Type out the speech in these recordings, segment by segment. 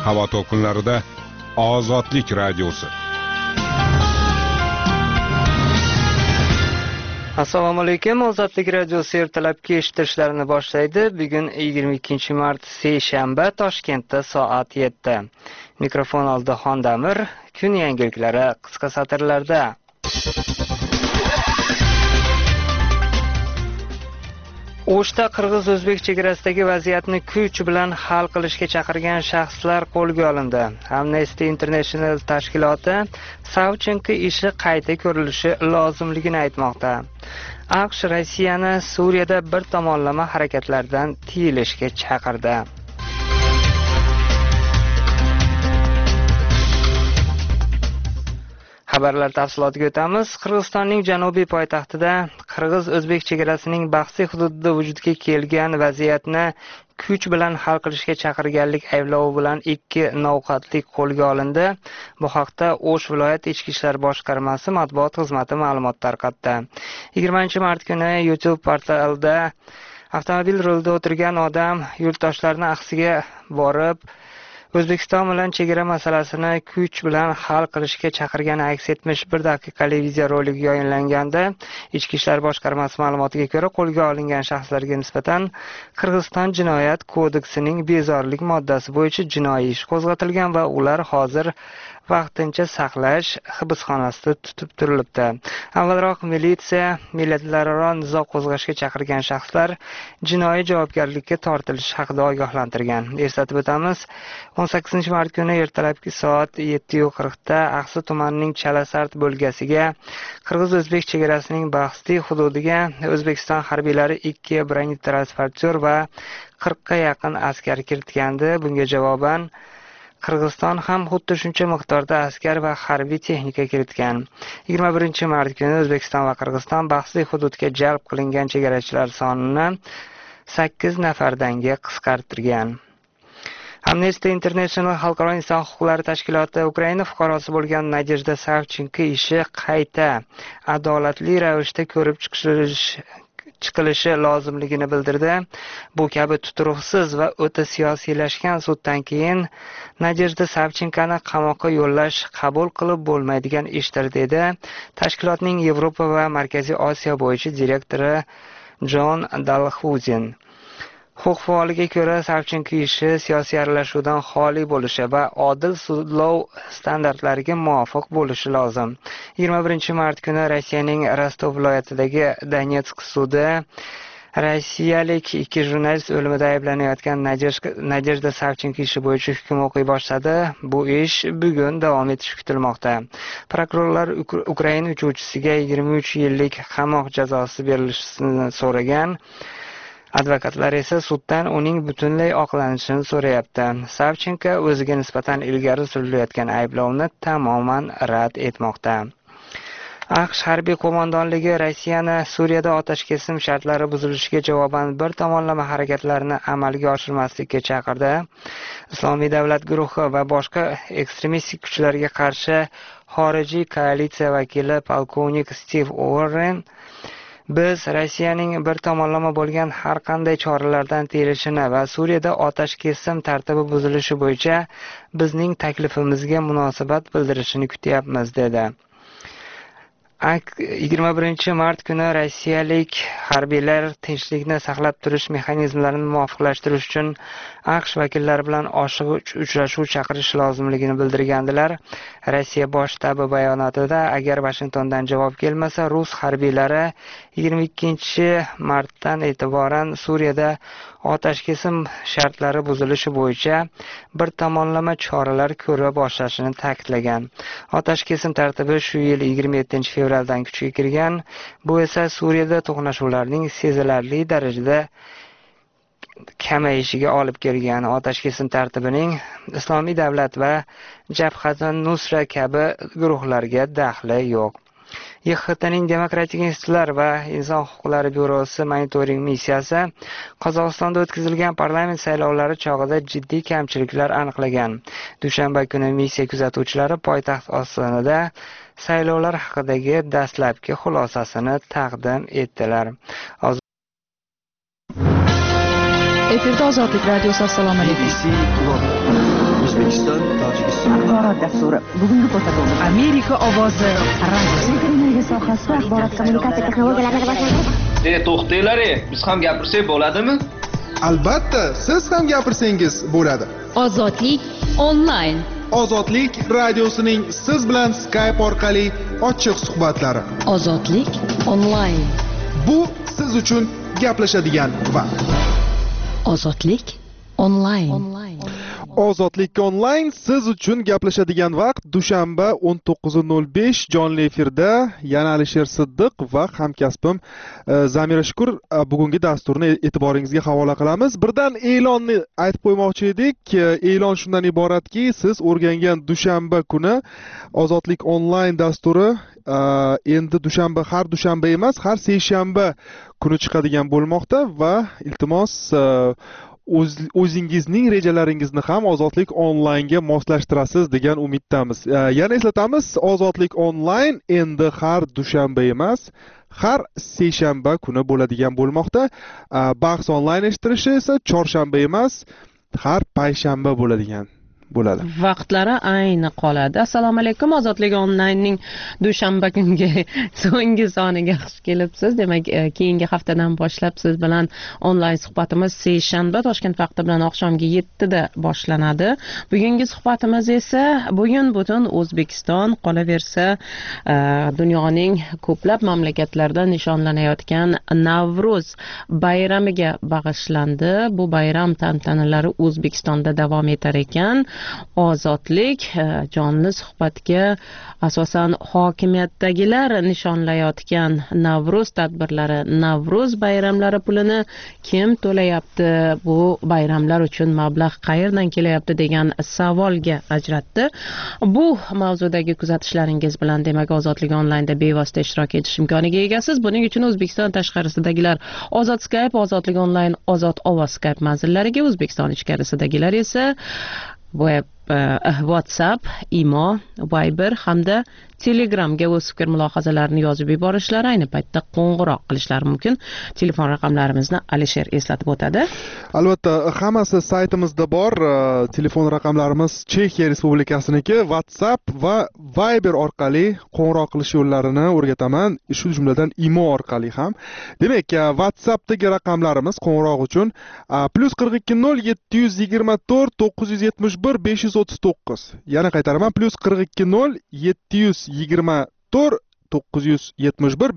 havo to'lqinlarida Ozodlik radiosi. Assalomu alaykum. Ozodlik radiosi ertalabki eshitishlarini boshlaydi. Bugun 22-mart seshanba, Toshkentda soat 7. Mikrofon oldida Xondamir. Kun yangiliklari qisqa satrlarda. O'shda qirg'iz-o'zbek chegarasidagi vaziyatni kuch bilan hal qilishga chaqirgan shaxslar qo'lga olindi. Amnesty International tashkiloti Savchenko ishi qayta ko'rilishi lozimligini aytmoqda. AQSh Rossiyani Suriyada bir tomonlama harakatlardan tiyilishga chaqirdi. Xabarlar tafsilotiga o'tamiz. Qirg'izistonning janubiy poytaxtida qirg'iz-o'zbek chegarasining bahsiy hududida vujudga kelgan vaziyatni kuch bilan hal qilishga chaqirganlik ayblovi bilan 2 novxatlik qo'lga olindi. Bu haqda O'sh viloyat ichki ishlar boshqarmasi matbuot xizmati ma'lumot tarqatdi. 20-mart kuni YouTube portalida avtomobil rulida o'tirgan odam yurtdoshlarning axsiga borib O'zbekiston bilan chegara masalasini kuch bilan hal qilishga chaqirgani aks etmish 1 daqiqalik videorolik yayinlanganda, Ichki ishlar boshqarmasi ma'lumotiga ko'ra qo'lga olingan shaxslarga nisbatan Qirg'iziston jinoyat kodeksining bezorilik moddasi bo'yicha jinoiy ish qo'zg'atilgan va ular hozir vaqtincha saqlash hibsxonasida tutib turilibdi. Avvalroq militsiya millatlararo nizo qo'zg'ashga chaqirgan shaxslar jinoiy javobgarlikka tortilishi haqida ogohlantirgan. Eslatib o'tamiz, 18-mart kuni ertalabki soat 7:40 da Axsi tumanining Chalasart bo'lgasiga qirg'iz-o'zbek chegarasining bahsli hududiga O'zbekiston harbiylari 2 bronetransportyor va 40 ga yaqin askar kiritgandi. Bunga javoban Qirg'iziston ham xuddi shuncha miqdorda askar va harbiy texnika kiritgan. 21-mart kuni O'zbekiston va Qirg'iziston bahsli hududga jalb qilingan chegarachilar sonini 8 nafardanga qisqartirgan. Amnesty International xalqaro inson huquqlari tashkiloti Ukraina fuqarosi bo'lgan Nadejda Savchenko ishi qayta adolatli ravishda ko'rib chiqilishi lozimligini bildirdi. Bu kabi tuturuqsiz va o'ta siyosiylashgan suddan keyin Nadejda Savchenkoni qamoqqa yo'llash qabul qilib bo'lmaydigan ishdir, dedi tashkilotning Yevropa va Markaziy Osiyo bo'yicha direktori Jon Dalxuzin. Huquq faoliga ko'ra, Savchenko ishi siyosiy aralashuvdan xoli bo'lishi va odil sudlov standartlariga muvofiq bo'lishi lozim. 21-mart kuni Rossiyaning Rostov viloyatidagi Donetsk sudi rossiyalik 2 jurnalist o'limida ayblanayotgan Nadejda Savchenko ishi bo'yicha hukm o'qiy boshladi. Bu ish bugun davom etishi kutilmoqda. Prokurorlar Ukraina uchuvchisiga 23 yillik qamoq jazosi berilishini so'ragan. Advokatlar esa suddan uning butunlay oqlanishini so'rayapti. Savchenko o'ziga nisbatan ilgari surilayotgan ayblovni tamoman rad etmoqda. AQSh harbiy qo'mondonligi Rossiyani Suriyada otashkesim shartlari buzilishiga javoban bir tomonlama harakatlarni amalga oshirmaslikka chaqirdi. Islomiy davlat guruhi va boshqa ekstremistik kuchlarga qarshi xorijiy koalitsiya vakili polkovnik Steve Warren biz Rossiyaning bir tomonlama bo'lgan har qanday choralardan tiyilishini va Suriyada otashkesim tartibi buzilishi bo'yicha bizning taklifimizga munosabat bildirishini kutyapmiz, dedi. 21-mart kuni rossiyalik harbiylar tinchlikni saqlab turish mexanizmlarini muvofiqlashtirish uchun AQSh vakillari bilan oshig'i uchrashuv chaqirish lozimligini bildirgandilar. Rossiya bosh shtabi bayonotida agar Washingtondan javob kelmasa, rus harbiylari 22-martdan e'tiboran Suriyada otashkesim shartlari buzilishi bo'yicha bir tomonlama choralar ko'ra boshlashini ta'kidlagan. Otashkesim tartibi shu yil 27-fevraldan kuchga kirgan. Bu esa Suriyada to'qnashuvlarning sezilarli darajada kamayishiga olib kelgan. Otashkesim tartibining Islomiy davlat va Jabhat Nusra kabi guruhlarga daxli yo'q. YXTning Demokratik institutlar va Inson huquqlari byurosi monitoring missiyasi Qozog'istonda o'tkazilgan parlament saylovlari chog'ida jiddiy kamchiliklar aniqlagan. Dushanba kuni missiya kuzatuvchilari poytaxt Ostonada saylovlar haqidagi dastlabki xulosasini taqdim etdilar. efirda Ozodlik radiosi. Assalomu alaykum. O'zbekiston, Tojikiston axborot dasturi bugungi ko'rsatuvimiz Amerika ovozi radiosi. Televiziya sohasida axborot kommunikatsiya texnologiyalarini rivojlantirish. To'xtanglar, biz ham gapirsak bo'ladimi? Albatta, siz ham gapirsangiz bo'ladi. Ozodlik onlayn. Ozodlik radiosining siz bilan Skype orqali ochiq suhbatlari. Ozodlik onlayn. Bu siz uchun gaplashadigan vaqt. Ozodlik onlayn. Ozodlik onlayn siz uchun gaplashadigan vaqt dushanba 19:05 jonli efirda. Yana Alisher Siddiq va hamkasbim Zamira Shukur bugungi dasturni e'tiboringizga havola qilamiz. Birdan e'lonni aytib qo'ymoqchi edik. E'lon shundan iboratki, siz o'rgangan dushanba kuni Ozodlik onlayn dasturi endi har dushanba emas, har seshanba kuni chiqadigan bo'lmoqda va iltimos o'zingizning rejalaringizni ham Ozodlik onlaynga moslashtirasiz degan umiddamiz. Yana eslatamiz, Ozodlik onlayn endi har dushanba emas, har seshanba kuni bo'ladigan bo'lmoqda. Bahs onlayn eshittirishi esa chorshanba emas, har payshanba bo'ladi. Vaqtlari ayni qoladi. Assalomu alaykum. Ozodlik onlaynning dushanba kungi so'nggi soniga xush kelibsiz. Demak, keyingi haftadan boshlab siz bilan onlayn suhbatimiz seshanba Toshkent vaqti bilan oqshomgi 7 da boshlanadi. Bugungi suhbatimiz esa bugun butun O'zbekiston, qolaversa dunyoning ko'plab mamlakatlarida nishonlanayotgan Navro'z bayramiga bag'ishlandi. Bu bayram tantanalari O'zbekistonda davom etar ekan. Ozodlik jonli suhbatga asosan hokimiyatdagilar nishonlayotgan Navro'z tadbirlari, Navro'z bayramlari pulini kim to'layapti, bu bayramlar uchun mablag' qayerdan kelyapti degan savolga ajratdi. Bu mavzudagi kuzatishlaringiz bilan demak Ozodlik onlaynda bevosita ishtirok etish imkoniga egasiz. Buning uchun O'zbekiston tashqarisidagilar Ozod Skype, Ozodlik onlayn, Ozod ovoz Skype manzillariga, O'zbekiston ichkarisidagilar esa web, WhatsApp, Imo, Viber hamda Telegramga o'z fikr mulohazalarini yozib yuborishlari, ayni paytda qo'ng'iroq qilishlari mumkin. Telefon raqamlarimizni Alisher eslatib o'tadi. Albatta, hammasi saytimizda bor. Telefon raqamlarimiz Chexiya Respublikasiniki, WhatsApp va Viber orqali qo'ng'iroq qilish yo'llarini o'rgataman, shu jumladan Imo orqali ham. Demak, WhatsAppdagi raqamlarimiz qo'ng'iroq uchun +420 724 971 539. Yana qaytaraman, +420 724 971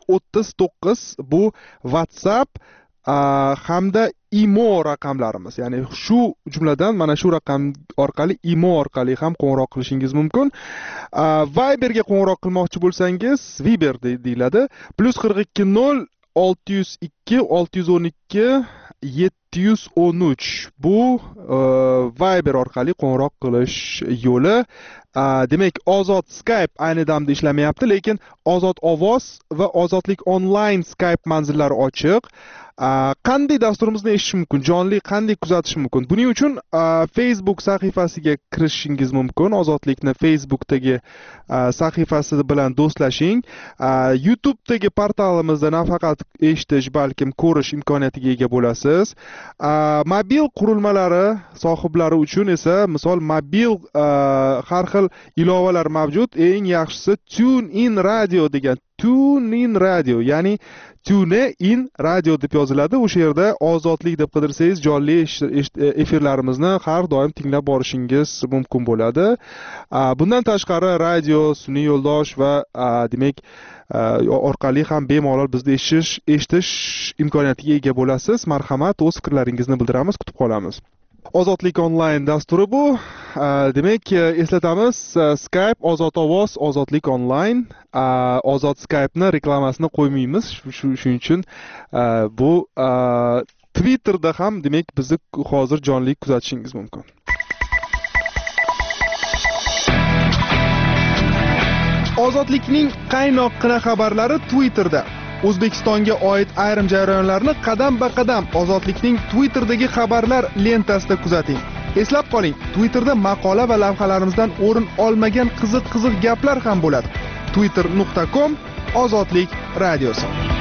539 bu WhatsApp hamda Imo raqamlarimiz. Ya'ni shu jumladan mana shu raqam orqali Imo orqali ham qo'ng'iroq qilishingiz mumkin. Viberga qo'ng'iroq qilmoqchi bo'lsangiz, Viber deyiladi. +420 602 612 713 bu Viber orqali qo'ng'iroq qilish yo'li. Demak, Ozod Skype ayni damda ishlamayapti, lekin Ozod ovoz va Ozodlik onlayn Skype manzillari ochiq. Qanday dasturimizni eshitish mumkin, jonli qanday kuzatish mumkin? Buning uchun Facebook sahifasiga kirishingiz mumkin. Ozodlikni Facebookdagi sahifasi bilan do'stlashing. YouTube'dagi portalimizda nafaqat eshitish, balkim ko'rish imkoniyatiga ega bo'lasiz. Mobil qurilmalari sohiblari uchun esa, misol mobil har xil ilovalar mavjud. Eng yaxshisi TuneIn Radio degan. TuneIn Radio, ya'ni TuneIn Radio deb yoziladi. O'sha yerda Ozodlik deb qidirsangiz jonli efirlarimizni har doim tinglab borishingiz mumkin bo'ladi. Bundan tashqari radio, sun'iy yo'ldosh va demak orqali ham bemalol bizni eshitish imkoniyatiga ega bo'lasiz. Marhamat, o'z fikrlaringizni bildiramiz, kutib qolamiz. Ozodlik onlayn dasturi bu. Demak, eslatamiz, Skype Ozod ovoz, Ozodlik onlayn. Ozod Skype'ni reklamasini qo'ymaymiz. Shuning uchun bu Twitterda ham demak bizni hozir jonli kuzatishingiz mumkin. Ozodlikning qaynoqqina xabarlari Twitterda. O'zbekistonga oid ayrim jarayonlarni qadam-ba-qadam Ozodlikning Twitter'dagi xabarlar lentasida kuzating. Eslab qoling, Twitter'da maqola va lavhalarimizdan o'rin olmagan qiziq gaplar ham bo'ladi. twitter.com Ozodlik radiosi.